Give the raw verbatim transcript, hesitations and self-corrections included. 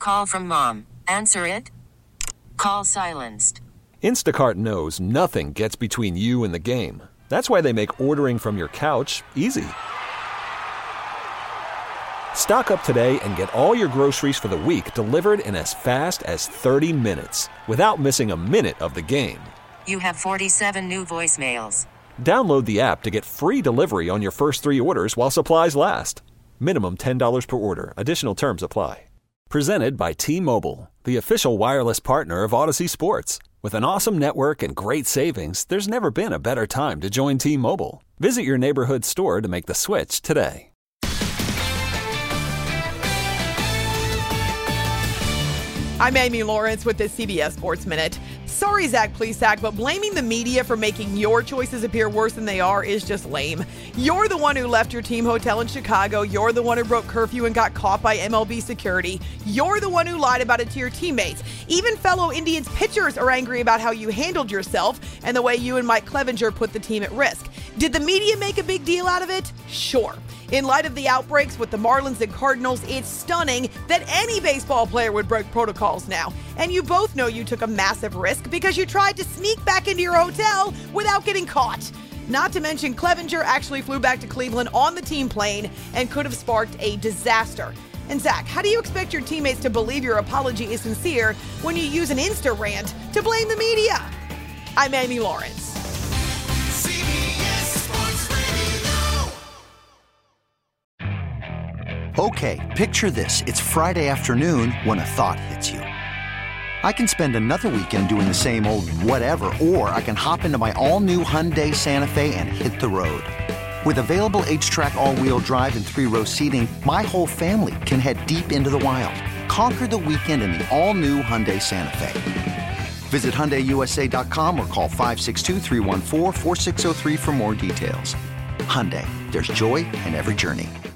call from mom. Answer it. Call silenced. Instacart knows nothing gets between you and the game. That's why they make ordering from your couch easy. Stock up today and get all your groceries for the week delivered in as fast as thirty minutes without missing a minute of the game. You have forty-seven new voicemails. Download the app to get free delivery on your first three orders while supplies last. Minimum ten dollars per order. Additional terms apply. Presented by T-Mobile, the official wireless partner of Odyssey Sports. With an awesome network and great savings, there's never been a better time to join T-Mobile. Visit your neighborhood store to make the switch today. I'm Amy Lawrence with the C B S Sports Minute. Sorry, Zach Plesac, but blaming the media for making your choices appear worse than they are is just lame. You're the one who left your team hotel in Chicago. You're the one who broke curfew and got caught by M L B security. You're the one who lied about it to your teammates. Even fellow Indians pitchers are angry about how you handled yourself and the way you and Mike Clevenger put the team at risk. Did the media make a big deal out of it? Sure. In light of the outbreaks with the Marlins and Cardinals, it's stunning that any baseball player would break protocols now. And you both know you took a massive risk because you tried to sneak back into your hotel without getting caught. Not to mention, Clevenger actually flew back to Cleveland on the team plane and could have sparked a disaster. And Zach, how do you expect your teammates to believe your apology is sincere when you use an Insta rant to blame the media? I'm Amy Lawrence. Okay, picture this. It's Friday afternoon when a thought hits you. I can spend another weekend doing the same old whatever, or I can hop into my all-new Hyundai Santa Fe and hit the road. With available H-Track all-wheel drive and three-row seating, my whole family can head deep into the wild. Conquer the weekend in the all-new Hyundai Santa Fe. Visit Hyundai U S A dot com or call five six two, three one four, four six zero three for more details. Hyundai, there's joy in every journey.